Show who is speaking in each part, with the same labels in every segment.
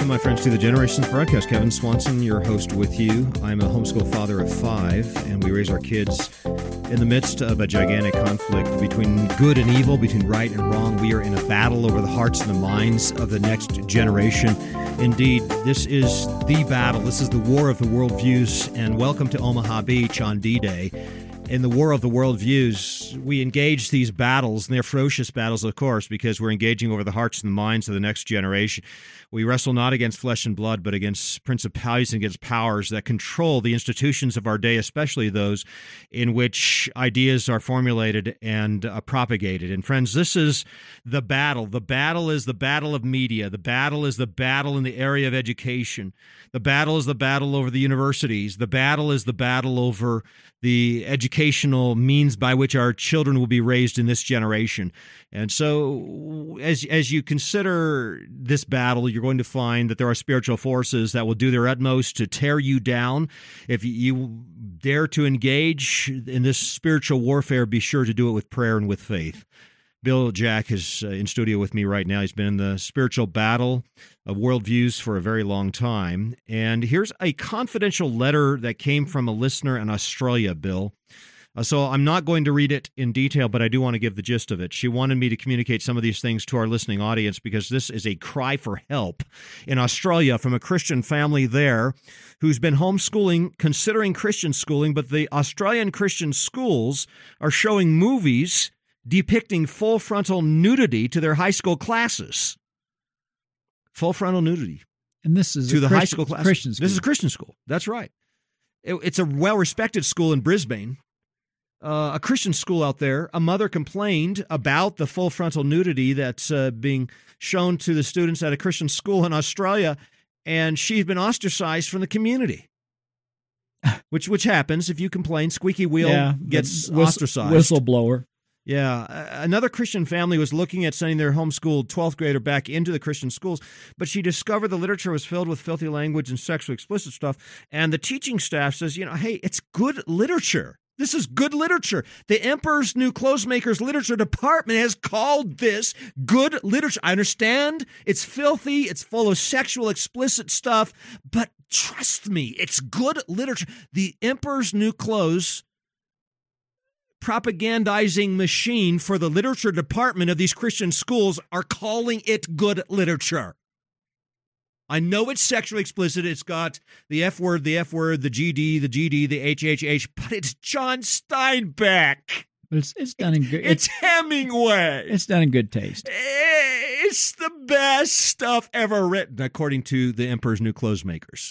Speaker 1: Welcome, my friends, to the Generations broadcast. Kevin Swanson, your host with you. I'm a homeschool father of 5, and we raise our kids in the midst of a gigantic conflict between good and evil, between right and wrong. We are in a battle over the hearts and the minds of the next generation. Indeed, this is the battle. This is the war of the worldviews, and welcome to Omaha Beach on D-Day. In the war of the worldviews, we engage these battles, and they're ferocious battles, of course, because we're engaging over the hearts and the minds of the next generation. We wrestle not against flesh and blood, but against principalities and against powers that control the institutions of our day, especially those in which ideas are formulated and propagated. And friends, this is the battle. The battle is the battle of media. The battle is the battle in the area of education. The battle is the battle over the universities. The battle is the battle over the educational means by which our children will be raised in this generation. And so as you consider this battle, you're going to find that there are spiritual forces that will do their utmost to tear you down. If you dare to engage in this spiritual warfare, be sure to do it with prayer and with faith. Bill Jack is in studio with me right now. He's been in the spiritual battle of worldviews for a very long time. And here's a confidential letter that came from a listener in Australia, Bill. So I'm not going to read it in detail, but I do want to give the gist of it. She wanted me to communicate some of these things to our listening audience because this is a cry for help in Australia from a Christian family there who's been homeschooling, considering Christian schooling, but the Australian Christian schools are showing movies depicting full frontal nudity to their high school classes. Full frontal nudity.
Speaker 2: And this is
Speaker 1: to the high school classes.
Speaker 2: Christian school.
Speaker 1: This is a Christian school. That's right. It's a well-respected school in Brisbane. A Christian school out there. A mother complained about the full frontal nudity that's being shown to the students at a Christian school in Australia, and she's been ostracized from the community. Which happens if you complain. Squeaky wheel gets ostracized.
Speaker 2: Whistleblower.
Speaker 1: Yeah. Another Christian family was looking at sending their homeschooled 12th grader back into the Christian schools, but she discovered the literature was filled with filthy language and sexually explicit stuff. And the teaching staff says, hey, it's good literature. This is good literature. The Emperor's New Clothes Makers Literature Department has called this good literature. I understand it's filthy, it's full of sexual explicit stuff, but trust me, it's good literature. The Emperor's New Clothes propagandizing machine for the literature department of these Christian schools are calling it good literature. I know it's sexually explicit. It's got the F word, the GD, the HHH, but it's John Steinbeck.
Speaker 2: But it's done in good.
Speaker 1: It's Hemingway.
Speaker 2: It's done in good taste.
Speaker 1: It's the best stuff ever written, according to the Emperor's New Clothes Makers.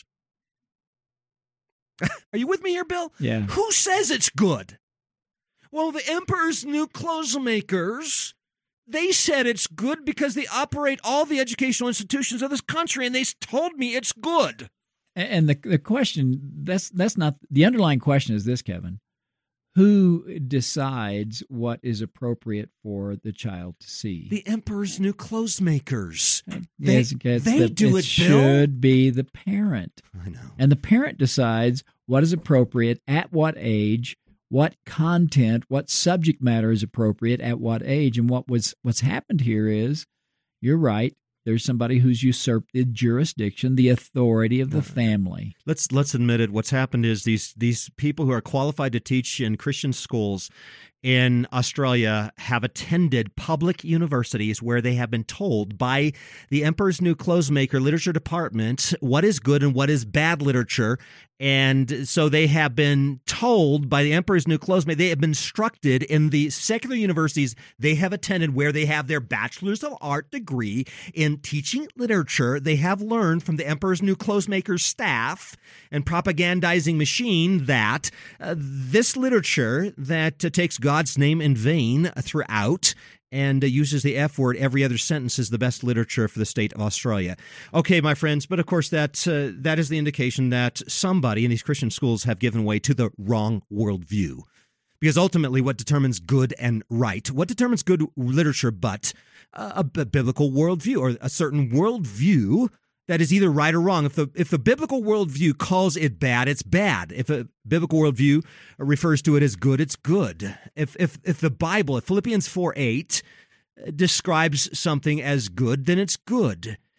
Speaker 1: Are you with me here, Bill?
Speaker 2: Yeah.
Speaker 1: Who says it's good? Well, the Emperor's New Clothes Makers, they said it's good because they operate all the educational institutions of this country, and they told me it's good.
Speaker 2: And the question, that's not, the underlying question is this, Kevin. Who decides what is appropriate for the child to see?
Speaker 1: The Emperor's New Clothes Makers.
Speaker 2: They do it, Bill. It should be the parent.
Speaker 1: I know.
Speaker 2: And the parent decides what is appropriate at what age, what content, what subject matter is appropriate at what age. And what's happened here is, you're right, there's somebody who's usurped the jurisdiction, the authority of the family.
Speaker 1: Let's admit it. What's happened is these people who are qualified to teach in Christian schools in Australia have attended public universities where they have been told by the Emperor's New Clothes Maker Literature Department what is good and what is bad literature. And so they have been told by the Emperor's New Clothes Maker, they have been instructed in the secular universities they have attended where they have their Bachelor's of Art degree in teaching literature. They have learned from the Emperor's New Clothes Maker staff and propagandizing machine that this literature that takes God's name in vain throughout and uses the F word every other sentence is the best literature for the state of Australia. Okay, my friends, but of course that is the indication that somebody in these Christian schools have given way to the wrong worldview. Because ultimately what determines good and right, what determines good literature but a biblical worldview or a certain worldview that is either right or wrong. If the biblical worldview calls it bad, it's bad. If a biblical worldview refers to it as good, it's good. If the Bible, if Philippians 4:8 describes something as good, then it's good.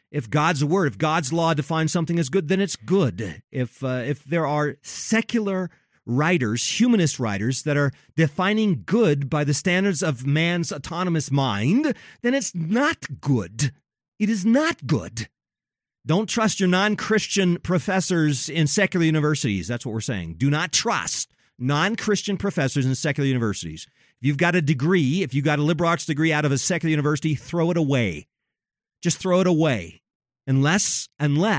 Speaker 1: If God's word, if God's law defines something as good, then it's good. If there are secular writers, humanist writers, that are defining good by the standards of man's autonomous mind, then it's not good. It is not good. Don't trust your non-Christian professors in secular universities. That's what we're saying. Do not trust non-Christian professors in secular universities. If you've got a degree, if you've got a liberal arts degree out of a secular university, throw it away. Just throw it away. Unless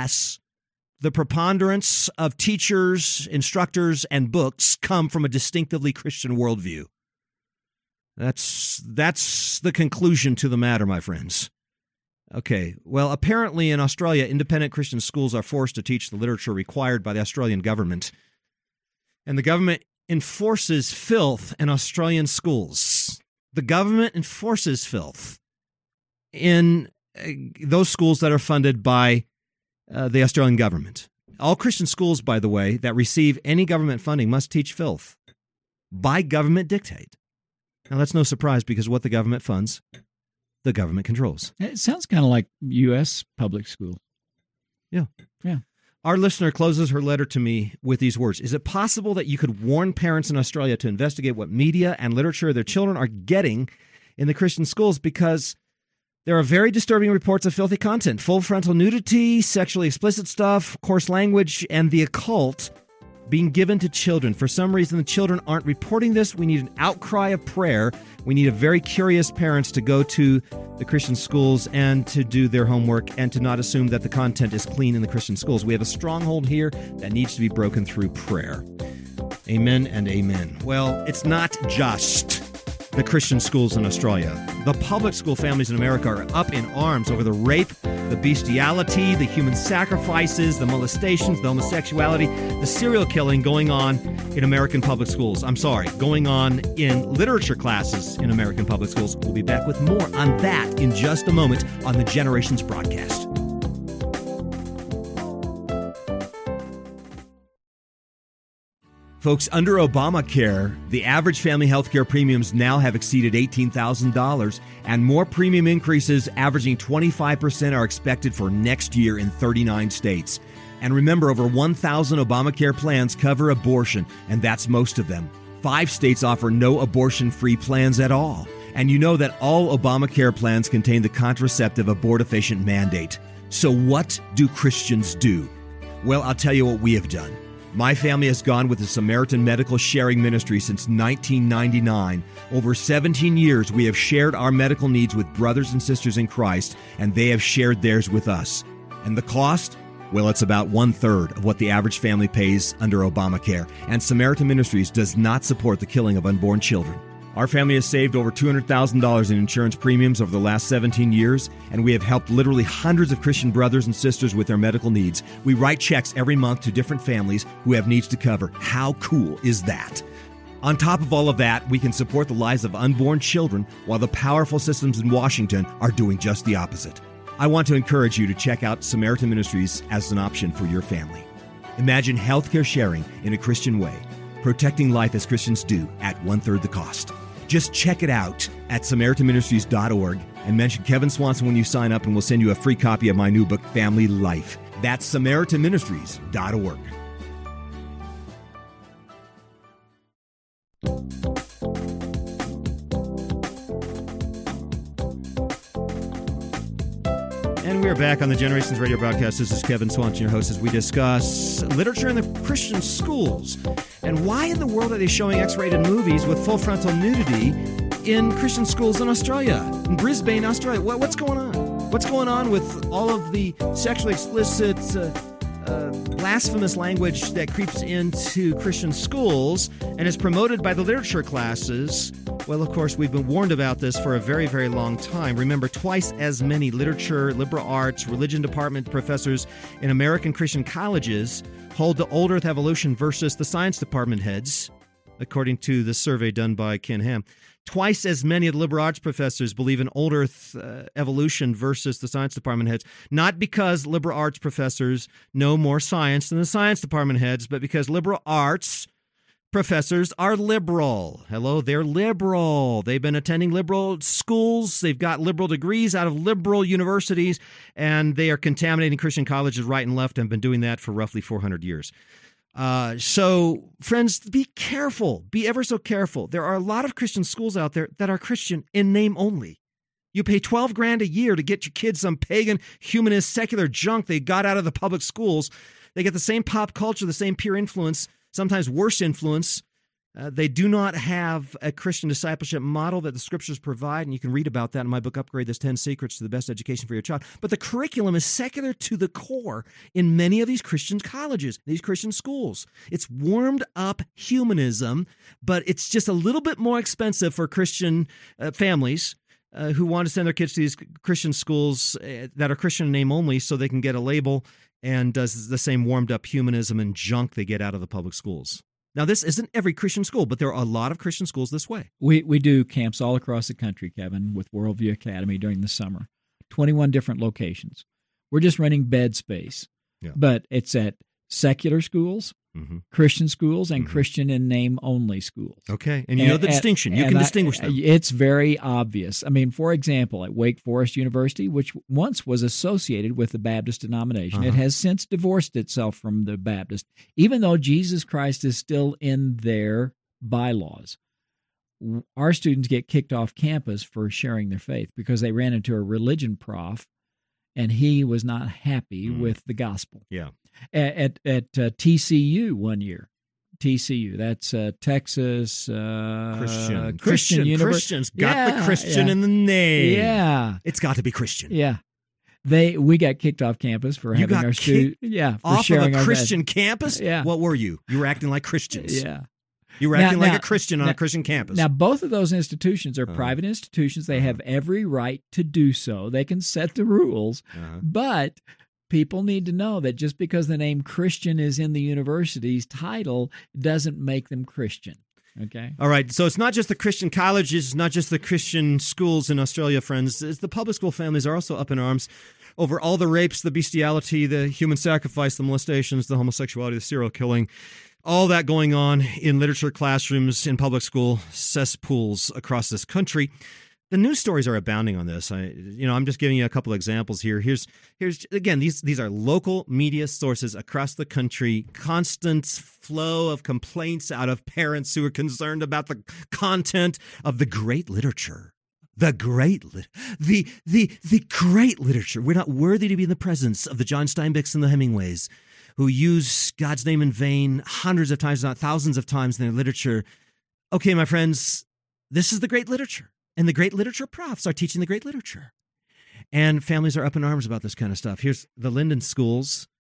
Speaker 1: the preponderance of teachers, instructors, and books come from a distinctively Christian worldview. That's the conclusion to the matter, my friends. Okay, well, apparently in Australia, independent Christian schools are forced to teach the literature required by the Australian government. And the government enforces filth in Australian schools. The government enforces filth in those schools that are funded by the Australian government. All Christian schools, by the way, that receive any government funding must teach filth by government dictate. Now, that's no surprise because what the government funds, the government controls.
Speaker 2: It sounds kind of like U.S. public school.
Speaker 1: Yeah.
Speaker 2: Yeah.
Speaker 1: Our listener closes her letter to me with these words. Is it possible that you could warn parents in Australia to investigate what media and literature their children are getting in the Christian schools? Because there are very disturbing reports of filthy content, full frontal nudity, sexually explicit stuff, coarse language, and the occult being given to children. For some reason, the children aren't reporting this. We need an outcry of prayer. We need a very curious parents to go to the Christian schools and to do their homework and to not assume that the content is clean in the Christian schools. We have a stronghold here that needs to be broken through prayer. Amen and amen. Well, it's not just the Christian schools in Australia. The public school families in America are up in arms over the rape, the bestiality, the human sacrifices, the molestations, the homosexuality, the serial killing going on in American public schools. Going on in literature classes in American public schools. We'll be back with more on that in just a moment on the Generations broadcast. Folks, under Obamacare, the average family health care premiums now have exceeded $18,000, and more premium increases averaging 25% are expected for next year in 39 states. And remember, over 1,000 Obamacare plans cover abortion, and that's most of them. 5 states offer no abortion-free plans at all. And you know that all Obamacare plans contain the contraceptive abortifacient mandate. So what do Christians do? Well, I'll tell you what we have done. My family has gone with the Samaritan Medical Sharing Ministry since 1999. Over 17 years, we have shared our medical needs with brothers and sisters in Christ, and they have shared theirs with us. And the cost? Well, it's about 1/3 of what the average family pays under Obamacare. And Samaritan Ministries does not support the killing of unborn children. Our family has saved over $200,000 in insurance premiums over the last 17 years, and we have helped literally hundreds of Christian brothers and sisters with their medical needs. We write checks every month to different families who have needs to cover. How cool is that? On top of all of that, we can support the lives of unborn children while the powerful systems in Washington are doing just the opposite. I want to encourage you to check out Samaritan Ministries as an option for your family. Imagine healthcare sharing in a Christian way, protecting life as Christians do at 1/3 the cost. Just check it out at SamaritanMinistries.org and mention Kevin Swanson when you sign up, and we'll send you a free copy of my new book, Family Life. That's SamaritanMinistries.org. And we are back on the Generations Radio broadcast. This is Kevin Swanson, your host, as we discuss literature in the Christian schools. And why in the world are they showing X-rated movies with full frontal nudity in Christian schools in Australia, in Brisbane, Australia? What's going on? What's going on with all of the sexually explicit, blasphemous language that creeps into Christian schools and is promoted by the literature classes? Well, of course, we've been warned about this for a very, very long time. Remember, twice as many literature, liberal arts, religion department professors in American Christian colleges hold the old earth evolution versus the science department heads, according to the survey done by Ken Ham. Twice as many of the liberal arts professors believe in old earth evolution versus the science department heads, not because liberal arts professors know more science than the science department heads, but because liberal arts professors are liberal. Hello, they're liberal. They've been attending liberal schools. They've got liberal degrees out of liberal universities, and they are contaminating Christian colleges right and left and have been doing that for roughly 400 years. So, friends, be careful. Be ever so careful. There are a lot of Christian schools out there that are Christian in name only. You pay $12,000 a year to get your kids some pagan, humanist, secular junk they got out of the public schools. They get the same pop culture, the same peer influence, sometimes worse influence. They do not have a Christian discipleship model that the scriptures provide, and you can read about that in my book, Upgrade. There's 10 Secrets to the Best Education for Your Child. But the curriculum is secular to the core in many of these Christian colleges, these Christian schools. It's warmed up humanism, but it's just a little bit more expensive for Christian families who want to send their kids to these Christian schools that are Christian in name only so they can get a label and does the same warmed up humanism and junk they get out of the public schools. Now, this isn't every Christian school, but there are a lot of Christian schools this way.
Speaker 2: We do camps all across the country, Kevin, with Worldview Academy during the summer. 21 different locations. We're just renting bed space. Yeah. But it's at secular schools, Christian schools, and Christian in name only schools.
Speaker 1: Okay, and you know the distinction. You can distinguish them.
Speaker 2: It's very obvious. I mean, for example, at Wake Forest University, which once was associated with the Baptist denomination, it has since divorced itself from the Baptist, even though Jesus Christ is still in their bylaws. Our students get kicked off campus for sharing their faith because they ran into a religion prof, and he was not happy with the gospel.
Speaker 1: Yeah.
Speaker 2: At TCU one year. TCU, that's Texas Christian University.
Speaker 1: Christians got the Christian in the name.
Speaker 2: Yeah.
Speaker 1: It's got to be Christian.
Speaker 2: Yeah. We got kicked off campus for having our students. Yeah. For
Speaker 1: off
Speaker 2: sharing
Speaker 1: of a Christian campus?
Speaker 2: Yeah.
Speaker 1: What were you? You were acting like Christians.
Speaker 2: Yeah.
Speaker 1: You were acting like a Christian on a Christian campus.
Speaker 2: Now, both of those institutions are private institutions. They have every right to do so. They can set the rules. But people need to know that just because the name Christian is in the university's title doesn't make them Christian. Okay.
Speaker 1: All right. So it's not just the Christian colleges, it's not just the Christian schools in Australia, friends. It's the public school families are also up in arms over all the rapes, the bestiality, the human sacrifice, the molestations, the homosexuality, the serial killing. All that going on in literature classrooms, in public school cesspools across this country. The news stories are abounding on this. I'm just giving you a couple of examples here. Here's again, these are local media sources across the country. Constant flow of complaints out of parents who are concerned about the content of the great literature. The great literature. We're not worthy to be in the presence of the John Steinbecks and the Hemingways, who use God's name in vain hundreds of times, not thousands of times in their literature. Okay, my friends, this is the great literature. And the great literature profs are teaching the great literature. And families are up in arms about this kind of stuff. Here's the Linden schools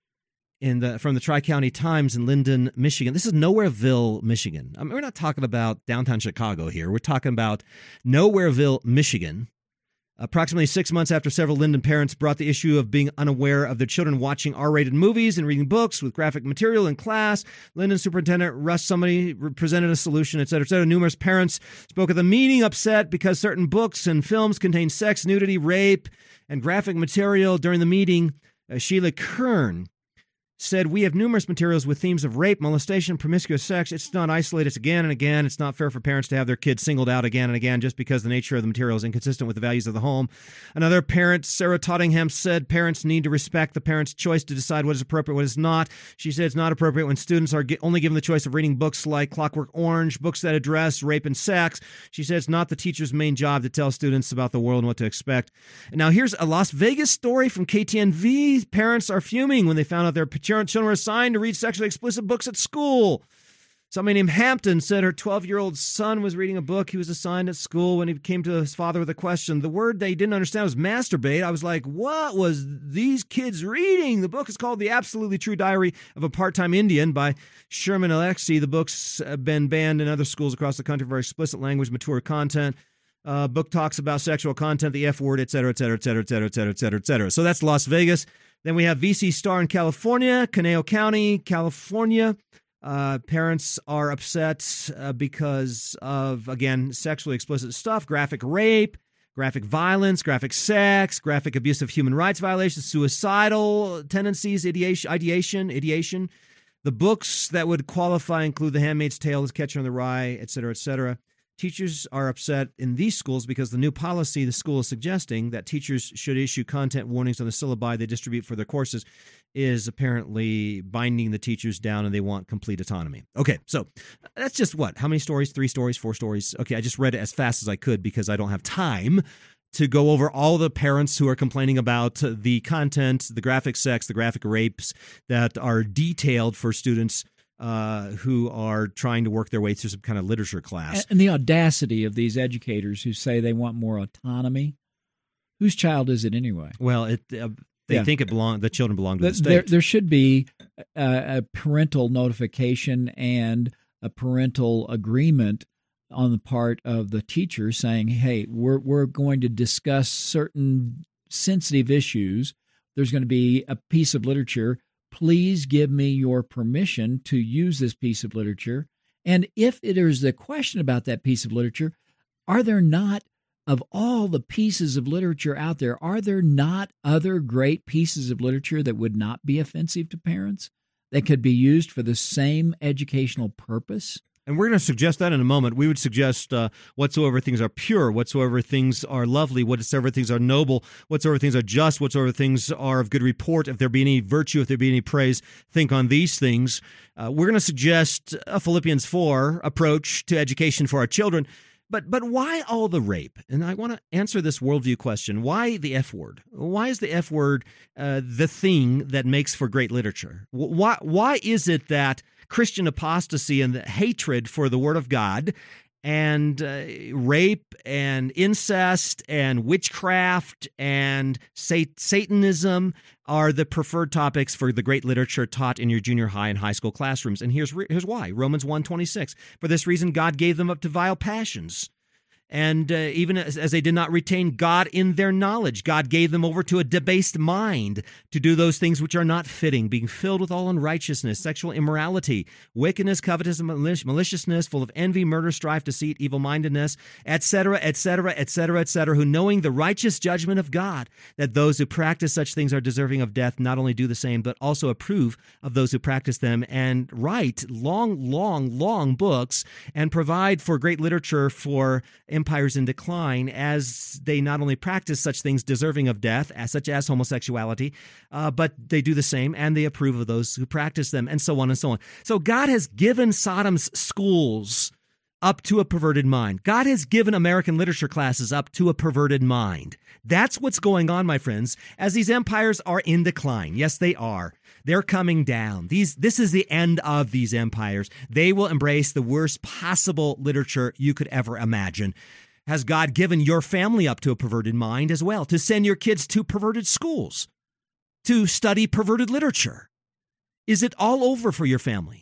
Speaker 1: from the Tri-County Times in Linden, Michigan. This is Nowhereville, Michigan. I mean, we're not talking about downtown Chicago here. We're talking about Nowhereville, Michigan. Approximately 6 months after several Linden parents brought the issue of being unaware of their children watching R-rated movies and reading books with graphic material in class, Linden Superintendent Russ Somebody presented a solution, et cetera, et cetera. Numerous parents spoke at the meeting upset because certain books and films contain sex, nudity, rape, and graphic material. During the meeting, Sheila Kern said, "We have numerous materials with themes of rape, molestation, promiscuous sex. It's not isolated. It's again and again. It's not fair for parents to have their kids singled out again and again just because the nature of the material is inconsistent with the values of the home." Another parent, Sarah Tottingham, said parents need to respect the parent's choice to decide what is appropriate, what is not. She said it's not appropriate when students are only given the choice of reading books like Clockwork Orange, books that address rape and sex. She said it's not the teacher's main job to tell students about the world and what to expect. And now here's a Las Vegas story from KTNV. Parents are fuming when they found out their children were assigned to read sexually explicit books at school. Somebody named Hampton said her 12-year-old son was reading a book he was assigned at school when he came to his father with a question. The word they didn't understand was masturbate. I was like, what was these kids reading? The book is called The Absolutely True Diary of a Part-Time Indian by Sherman Alexie. The book's been banned in other schools across the country for explicit language, mature content. Book talks about sexual content, the F word, et cetera, et cetera, et cetera, et cetera, et cetera, et cetera, et cetera. So that's Las Vegas. Then we have VC Star in California, Conejo County, California. Parents are upset because of, again, sexually explicit stuff, graphic rape, graphic violence, graphic sex, graphic abuse of human rights violations, suicidal tendencies, ideation. The books that would qualify include The Handmaid's Tale, The Catcher in the Rye, et cetera, et cetera. Teachers are upset in these schools because the new policy the school is suggesting that teachers should issue content warnings on the syllabi they distribute for their courses is apparently binding the teachers down, and they want complete autonomy. Okay, so that's just what? How many stories? 3 stories? 4 stories? Okay, I just read it as fast as I could because I don't have time to go over all the parents who are complaining about the content, the graphic sex, the graphic rapes that are detailed for students who are trying to work their way through some kind of literature class.
Speaker 2: And the audacity of these educators who say they want more autonomy. Whose child is it anyway?
Speaker 1: Well, they think the children belong to the state.
Speaker 2: There should be a parental notification and a parental agreement on the part of the teacher saying, hey, we're going to discuss certain sensitive issues. There's going to be a piece of literature. Please give me your permission to use this piece of literature. And if there is a question about that piece of literature, are there not, of all the pieces of literature out there, are there not other great pieces of literature that would not be offensive to parents, that could be used for the same educational purpose?
Speaker 1: And we're going to suggest that in a moment. We would suggest whatsoever things are pure, whatsoever things are lovely, whatsoever things are noble, whatsoever things are just, whatsoever things are of good report. If there be any virtue, if there be any praise, think on these things. We're going to suggest a Philippians 4 approach to education for our children. But why all the rape? And I want to answer this worldview question. Why the F word? Why is the F word the thing that makes for great literature? Why is it that Christian apostasy and the hatred for the Word of God and rape and incest and witchcraft and Satanism are the preferred topics for the great literature taught in your junior high and high school classrooms? And here's why. Romans 1:26. For this reason, God gave them up to vile passions. And even as they did not retain God in their knowledge, God gave them over to a debased mind to do those things which are not fitting, being filled with all unrighteousness, sexual immorality, wickedness, covetousness, maliciousness, full of envy, murder, strife, deceit, evil-mindedness, etc., etc., etc., etc., who knowing the righteous judgment of God, that those who practice such things are deserving of death, not only do the same, but also approve of those who practice them, and write long books and provide for great literature for empires in decline, as they not only practice such things deserving of death, such as homosexuality, but they do the same, and they approve of those who practice them, and so on and so on. So God has given Sodom's schools up to a perverted mind. God has given American literature classes up to a perverted mind. That's what's going on, my friends, as these empires are in decline. Yes, they are. They're coming down. This is the end of these empires. They will embrace the worst possible literature you could ever imagine. Has God given your family up to a perverted mind as well, to send your kids to perverted schools, to study perverted literature? Is it all over for your family?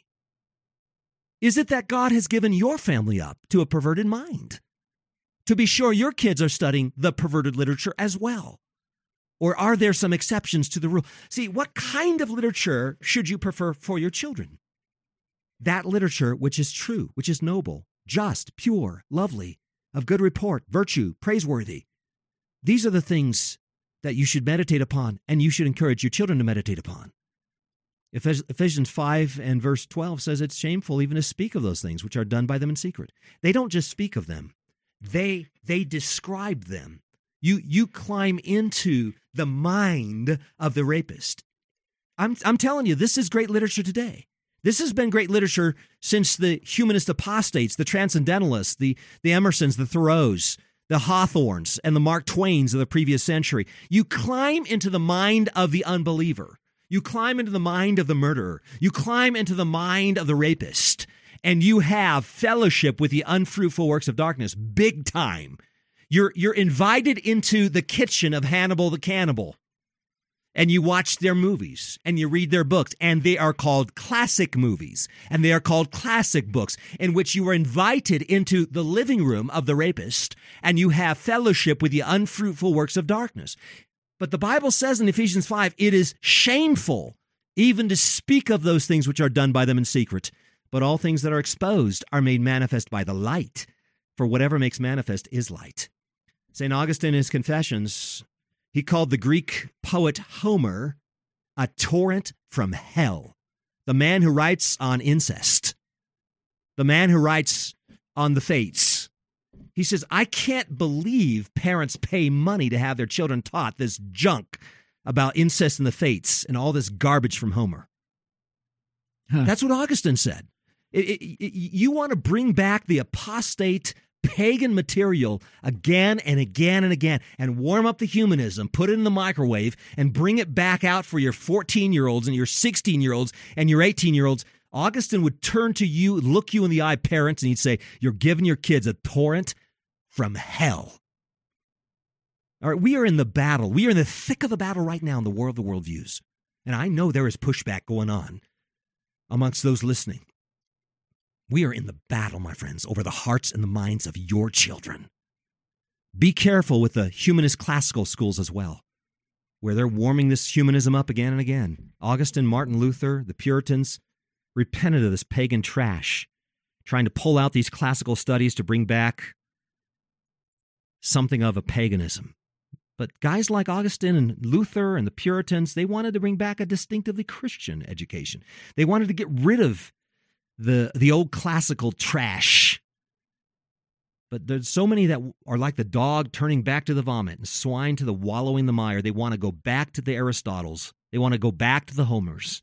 Speaker 1: Is it that God has given your family up to a perverted mind? To be sure, your kids are studying the perverted literature as well. Or are there some exceptions to the rule? See, what kind of literature should you prefer for your children? That literature which is true, which is noble, just, pure, lovely, of good report, virtue, praiseworthy. These are the things that you should meditate upon, and you should encourage your children to meditate upon. Ephesians 5 and verse 12 says it's shameful even to speak of those things which are done by them in secret. They don't just speak of them. They describe them. You climb into the mind of the rapist. I'm telling you, this is great literature today. This has been great literature since the humanist apostates, the transcendentalists, the Emersons, the Thoreaus, the Hawthornes, and the Mark Twains of the previous century. You climb into the mind of the unbeliever. You climb into the mind of the murderer. You climb into the mind of the rapist. And you have fellowship with the unfruitful works of darkness, big time. You're invited into the kitchen of Hannibal the Cannibal, and you watch their movies, and you read their books, and they are called classic movies, and they are called classic books, in which you are invited into the living room of the rapist, and you have fellowship with the unfruitful works of darkness. But the Bible says in Ephesians 5, it is shameful even to speak of those things which are done by them in secret. But all things that are exposed are made manifest by the light, for whatever makes manifest is light. St. Augustine in his Confessions, he called the Greek poet Homer a torrent from hell. the man who writes on incest, the man who writes on the fates. He says, I can't believe parents pay money to have their children taught this junk about incest and the fates and all this garbage from Homer. That's what Augustine said. You want to bring back the apostate pagan material again and again and again and warm up the humanism, put it in the microwave, and bring it back out for your 14-year-olds and your 16-year-olds and your 18-year-olds. Augustine would turn to you, look you in the eye, parents, and he'd say, you're giving your kids a torrent from hell. All right, we are in the battle. We are in the thick of the battle right now in the war of the worldviews. And I know there is pushback going on amongst those listening. We are in the battle, my friends, over the hearts and the minds of your children. Be careful with the humanist classical schools as well, where they're warming this humanism up again and again. Augustine, Martin Luther, the Puritans repented of this pagan trash, trying to pull out these classical studies to bring back something of a paganism. But guys like Augustine and Luther and the Puritans, they wanted to bring back a distinctively Christian education. They wanted to get rid of the old classical trash. But there's so many that are like the dog turning back to the vomit and swine to the wallow in the mire. They want to go back to the Aristotles. They want to go back to the Homers.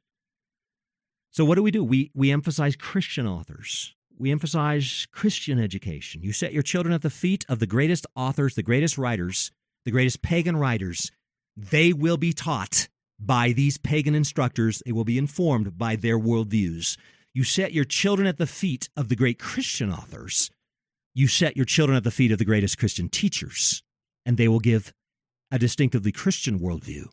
Speaker 1: So what do? We emphasize Christian authors. We emphasize Christian education. You set your children at the feet of the greatest authors, the greatest writers, the greatest pagan writers. They will be taught by these pagan instructors. They will be informed by their worldviews. You set your children at the feet of the great Christian authors. You set your children at the feet of the greatest Christian teachers, and they will give a distinctively Christian worldview.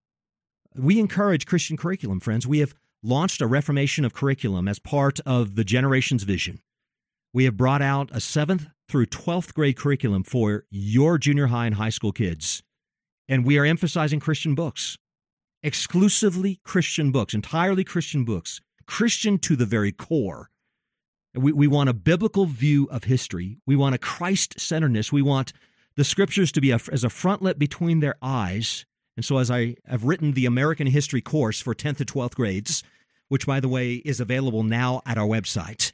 Speaker 1: We encourage Christian curriculum, friends. We have launched a reformation of curriculum as part of the Generations Vision. We have brought out a 7th through 12th grade curriculum for your junior high and high school kids, and we are emphasizing Christian books, exclusively Christian books, entirely Christian books. Christian to the very core. We want a biblical view of history. We want a Christ-centeredness. We want the Scriptures to be as a frontlet between their eyes. And so as I have written the American History course for 10th to 12th grades, which, by the way, is available now at our website.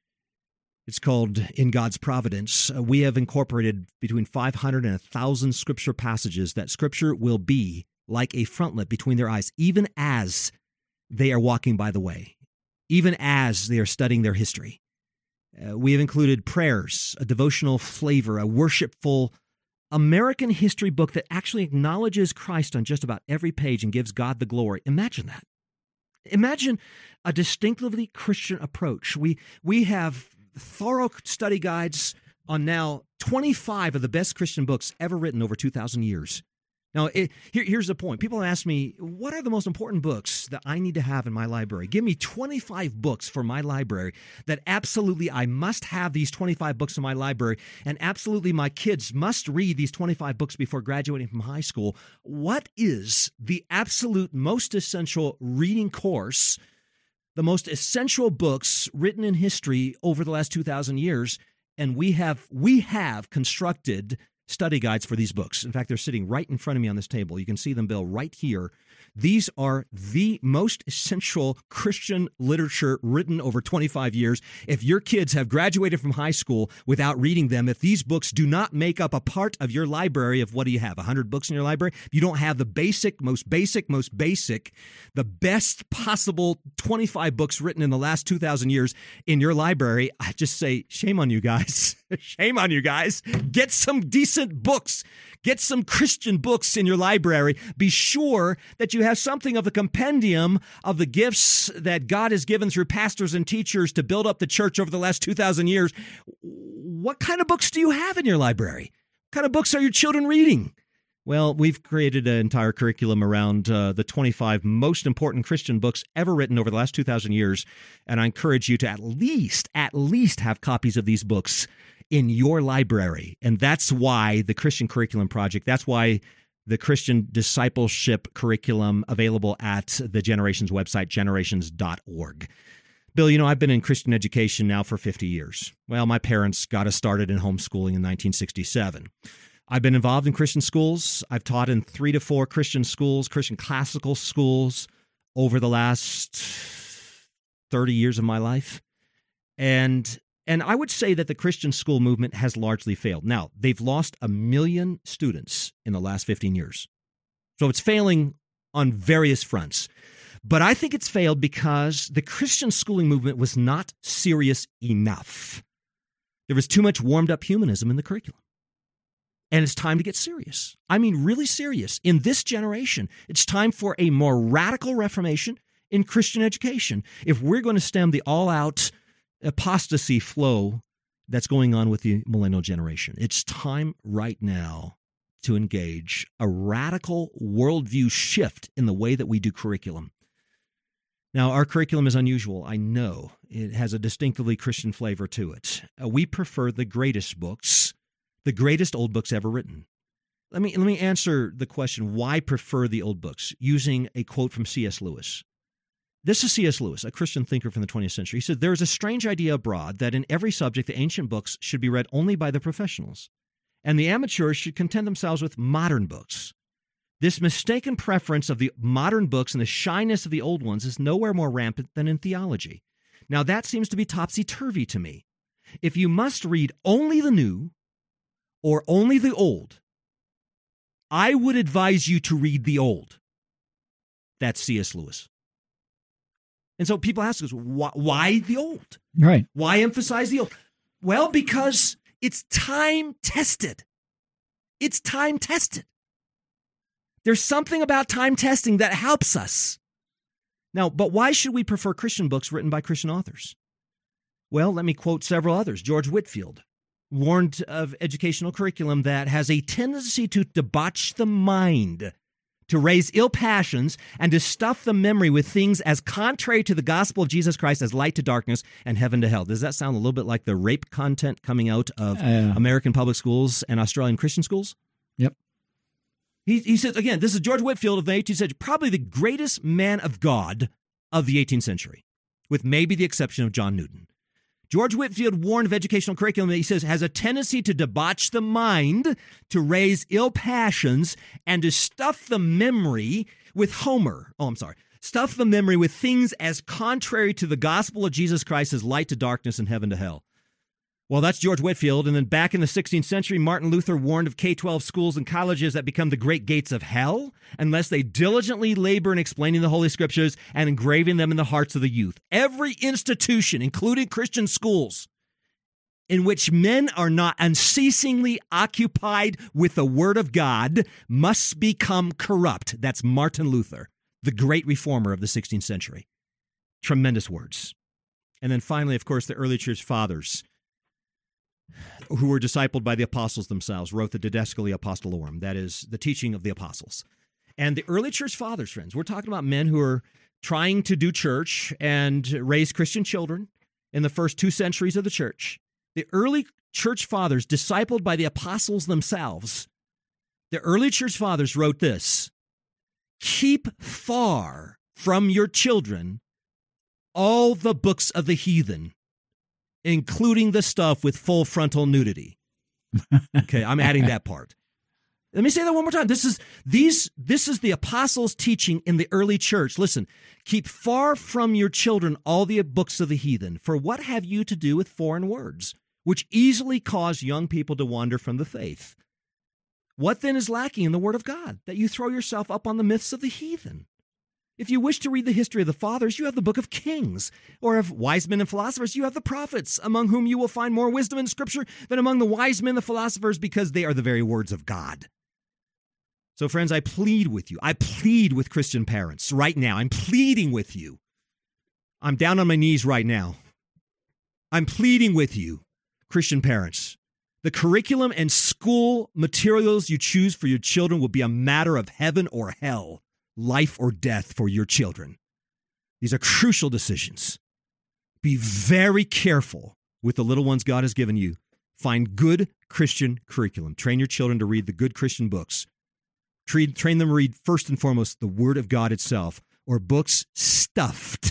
Speaker 1: It's called In God's Providence. We have incorporated between 500 and 1,000 Scripture passages that Scripture will be like a frontlet between their eyes, even as they are walking by the way. Even as they are studying their history. We have included prayers, a devotional flavor, a worshipful American history book that actually acknowledges Christ on just about every page and gives God the glory. Imagine that. Imagine a distinctively Christian approach. We have thorough study guides on now 25 of the best Christian books ever written over 2,000 years. Now, here's the point. People ask me, what are the most important books that I need to have in my library? Give me 25 books for my library that absolutely I must have these 25 books in my library, and absolutely my kids must read these 25 books before graduating from high school. What is the absolute most essential reading course, the most essential books written in history over the last 2,000 years? And we have constructed study guides for these books. In fact, they're sitting right in front of me on this table. You can see them, Bill, right here. These are the most essential Christian literature written over 25 years. If your kids have graduated from high school without reading them, if these books do not make up a part of your library of, what do you have, 100 books in your library? If you don't have the most basic, the best possible 25 books written in the last 2,000 years in your library, I just say, shame on you guys. Shame on you guys. Get some decent books. Get some Christian books in your library. Be sure that you have something of a compendium of the gifts that God has given through pastors and teachers to build up the church over the last 2,000 years. What kind of books do you have in your library? What kind of books are your children reading? Well, we've created an entire curriculum around the 25 most important Christian books ever written over the last 2,000 years, and I encourage you to at least have copies of these books in your library. And that's why the Christian Curriculum Project, that's why the Christian Discipleship Curriculum available at the Generations website, generations.org. Bill, I've been in Christian education now for 50 years. Well, my parents got us started in homeschooling in 1967. I've been involved in Christian schools. I've taught in 3 to 4 Christian schools, Christian classical schools, over the last 30 years of my life. And I would say that the Christian school movement has largely failed. Now, they've lost 1 million students in the last 15 years. So it's failing on various fronts. But I think it's failed because the Christian schooling movement was not serious enough. There was too much warmed-up humanism in the curriculum. And it's time to get serious. I mean, really serious. In this generation, it's time for a more radical reformation in Christian education if we're going to stem the all-out apostasy flow that's going on with the millennial generation. It's time right now to engage a radical worldview shift in the way that we do curriculum. Now, our curriculum is unusual. I know it has a distinctively Christian flavor to it. We prefer the greatest books, the greatest old books ever written. Let me answer the question, why prefer the old books, using a quote from C.S. Lewis. This is C.S. Lewis, a Christian thinker from the 20th century. He said, "There is a strange idea abroad that in every subject the ancient books should be read only by the professionals, and the amateurs should content themselves with modern books. This mistaken preference of the modern books and the shyness of the old ones is nowhere more rampant than in theology. Now that seems to be topsy-turvy to me. If you must read only the new or only the old, I would advise you to read the old." That's C.S. Lewis. And so people ask us, why the old?
Speaker 2: Right.
Speaker 1: Why emphasize the old? Well, because it's time-tested. It's time-tested. There's something about time testing that helps us. Now, but why should we prefer Christian books written by Christian authors? Well, let me quote several others. George Whitefield warned of educational curriculum that has a tendency to debauch the mind, to raise ill passions, and to stuff the memory with things as contrary to the gospel of Jesus Christ as light to darkness and heaven to hell. Does that sound a little bit like the rape content coming out of American public schools and Australian Christian schools?
Speaker 2: Yep.
Speaker 1: He says, again, this is George Whitefield of the 18th century, probably the greatest man of God of the 18th century, with maybe the exception of John Newton. George Whitefield warned of educational curriculum that he says has a tendency to debauch the mind, to raise ill passions, and to stuff the memory with stuff the memory with things as contrary to the gospel of Jesus Christ as light to darkness and heaven to hell. Well, that's George Whitefield. And then back in the 16th century, Martin Luther warned of K-12 schools and colleges that become the great gates of hell unless they diligently labor in explaining the Holy Scriptures and engraving them in the hearts of the youth. Every institution, including Christian schools, in which men are not unceasingly occupied with the Word of God must become corrupt. That's Martin Luther, the great reformer of the 16th century. Tremendous words. And then finally, of course, the early church fathers, who were discipled by the apostles themselves, wrote the Didascalia Apostolorum, that is, the teaching of the apostles. And the early church fathers, friends, we're talking about men who are trying to do church and raise Christian children in the first 2 centuries of the church. The early church fathers, discipled by the apostles themselves, the early church fathers wrote this: "Keep far from your children all the books of the heathen, including the stuff with full frontal nudity." Okay, I'm adding that part. Let me say that one more time. This is the apostles' teaching in the early church. Listen, keep far from your children all the books of the heathen, for what have you to do with foreign words, which easily cause young people to wander from the faith? What then is lacking in the Word of God, that you throw yourself up on the myths of the heathen? If you wish to read the history of the fathers, you have the book of Kings, or of wise men and philosophers, you have the prophets, among whom you will find more wisdom in Scripture than among the wise men and the philosophers, because they are the very words of God. So, friends, I plead with you. I plead with Christian parents right now. I'm pleading with you. I'm down on my knees right now. I'm pleading with you, Christian parents. The curriculum and school materials you choose for your children will be a matter of heaven or hell, life or death for your children. These are crucial decisions. Be very careful with the little ones God has given you. Find good Christian curriculum. Train your children to read the good Christian books. Train them to read, first and foremost, the Word of God itself, or books stuffed,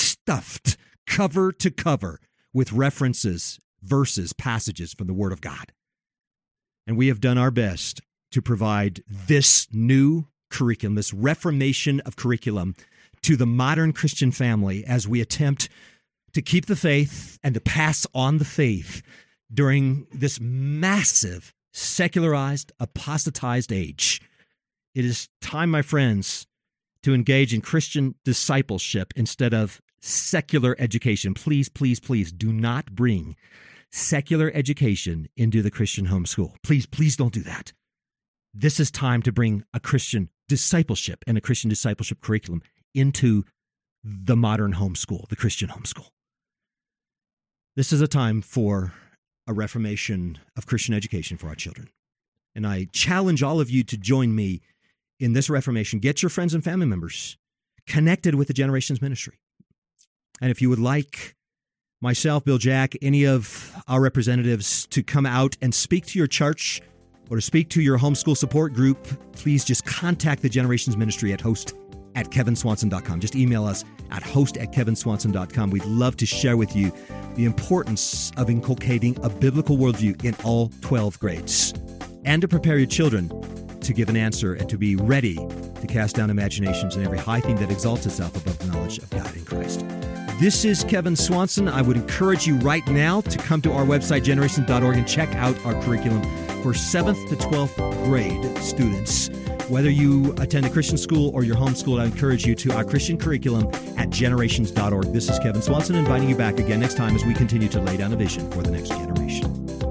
Speaker 1: cover to cover with references, verses, passages from the Word of God. And we have done our best to provide this new curriculum, this reformation of curriculum, to the modern Christian family as we attempt to keep the faith and to pass on the faith during this massive, secularized, apostatized age. It is time, my friends, to engage in Christian discipleship instead of secular education. Please, please, please do not bring secular education into the Christian homeschool. Please, please don't do that. This is time to bring a Christian discipleship and a Christian discipleship curriculum into the modern homeschool, the Christian homeschool. This is a time for a reformation of Christian education for our children. And I challenge all of you to join me in this reformation. Get your friends and family members connected with the Generations Ministry. And if you would like myself, Bill Jack, any of our representatives to come out and speak to your church or to speak to your homeschool support group, please just contact the Generations Ministry at host@kevinswanson.com. Just email us at host@kevinswanson.com. We'd love to share with you the importance of inculcating a biblical worldview in all 12 grades and to prepare your children to give an answer and to be ready to cast down imaginations and every high thing that exalts itself above the knowledge of God in Christ. This is Kevin Swanson. I would encourage you right now to come to our website, generations.org, and check out our curriculum for 7th to 12th grade students. Whether you attend a Christian school or you're homeschooled, I encourage you to our Christian curriculum at generations.org. This is Kevin Swanson inviting you back again next time as we continue to lay down a vision for the next generation.